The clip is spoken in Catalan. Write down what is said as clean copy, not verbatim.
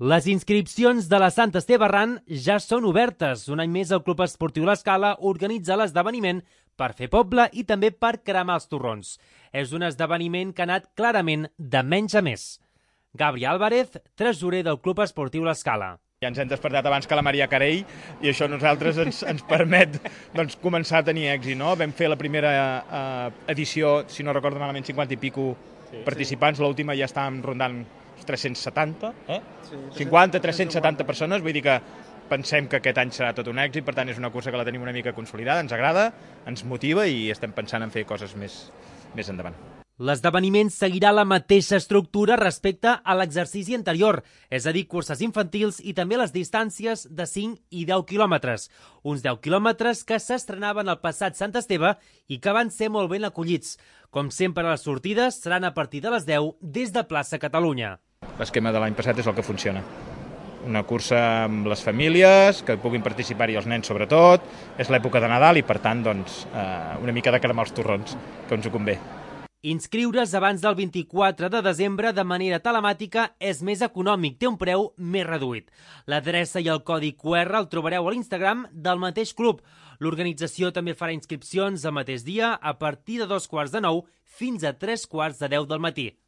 Les inscripcions de la Sant Esteve Errant ja són obertes. Un any més el Club Esportiu L'Escala organitza l'esdeveniment per fer poble i també per cremar els torrons. És un esdeveniment que ha anat clarament de menys a més. Gabri Álvarez, tresorer del Club Esportiu L'Escala. Ja ens hem despertat abans que la Maria Carey i això a nosaltres ens permet començar a tenir èxit. No? Vam fer la primera edició, si no recordo malament, 50 i pico participants. L'última ja estàvem rondant 370, 50, 370 persones, vull dir que pensem que aquest any serà tot un èxit, per tant és una cursa que la tenim una mica consolidada, ens agrada, ens motiva i estem pensant en fer coses més endavant. L'esdeveniment seguirà la mateixa estructura respecte a l'exercici anterior, és a dir, curses infantils i també les distàncies de 5 i 10 quilòmetres. Uns 10 quilòmetres que s'estrenaven el passat Sant Esteve i que van ser molt ben acollits. Com sempre, les sortides seran a partir de les 10 des de Plaça Catalunya. L'esquema de l'any passat és el que funciona. Una cursa amb les famílies, que puguin participar-hi els nens sobretot, és l'època de Nadal i per tant una mica de cremar els torrons, que ens ho convé. Inscriure's abans del 24 de desembre de manera telemàtica és més econòmic, té un preu més reduït. L'adreça i el codi QR el trobareu a l'Instagram del mateix club. L'organització també farà inscripcions el mateix dia a partir de 2:15 fins a 3:10 del matí.